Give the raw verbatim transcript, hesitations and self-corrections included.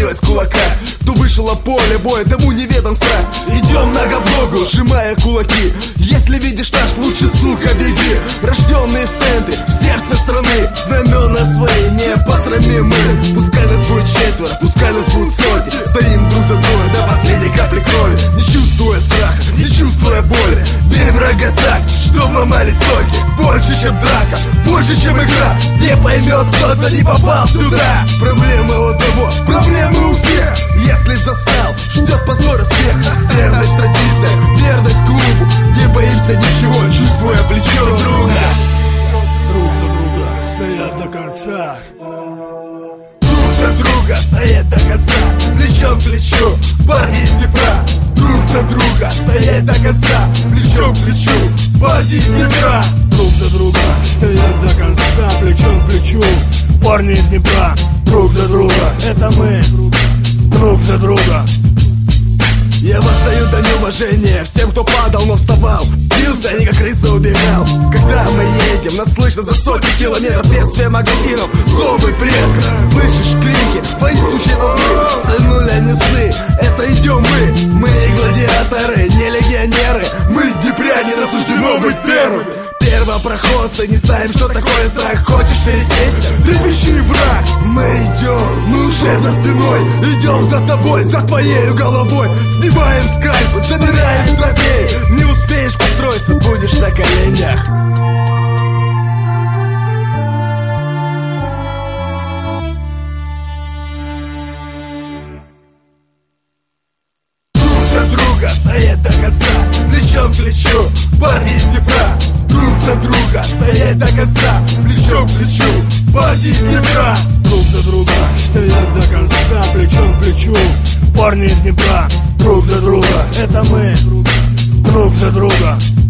сцепилась в кулаках. Кто вышел на поле боя, тому неведом страх. Идем нога в ногу, сжимая кулаки. Если видишь наш, лучше, сука, беги. Рожденные в центре, в сердце страны, знамена свои не посрамим мы. Пускай нас будет четверо, пускай нас будет сотни, стоим друг за друга до последней капли крови. Не чувствуя страха, не чувствуя боли, бей врага так, чтоб ломались ноги. Больше, чем драка, больше, чем игра. Не поймет кто-то, не попал сюда. Проблемы у того, проблемы у всех. Если засал, ждет позор и смех. Верность традициям, верность клубу. Не боимся ничего, чувствуя плечо друга. Друг за друга стоят до конца. Друг за друга стоять до конца, плечом к плечу, парни из Днепра. Друг за друга стоять до конца, плечом к плечу, парни из Днепра. Друг за друга стоять до конца, плечом к плечу, парни из Днепра. Друг за друга, это мы, друг за друга. Я воздаю дань уважения всем, кто падал, но вставал. Бился, а не как крыса убегал. Когда мы едем, нас слышно за сотни километров. Бедствия магазинов, зовы предков. Слышишь крики, воинствующие толпы. Сынуля, не ссы, это идем мы. Мы не гладиаторы, не легионеры. Мы днепряне, нас суждено быть первыми. Первопроходцы, не знаем, что такое страх. Хочешь пересесть? Трепещи, враг. Мы идем, мы уже за спиной. Идем за тобой, за твоею головой. Снимаем скальпы, забираем трофеи. Не успеешь построиться, будешь на коленях. Друг за друга стоять до конца, плечом к плечу, парни из Днепра. Друг за друга стоять до конца, плечом к плечу, парни из Днепра. Друг за друга стоять до конца, плечом к плечу, парни из Днепра. Друг за друга, это мы, друг за друга.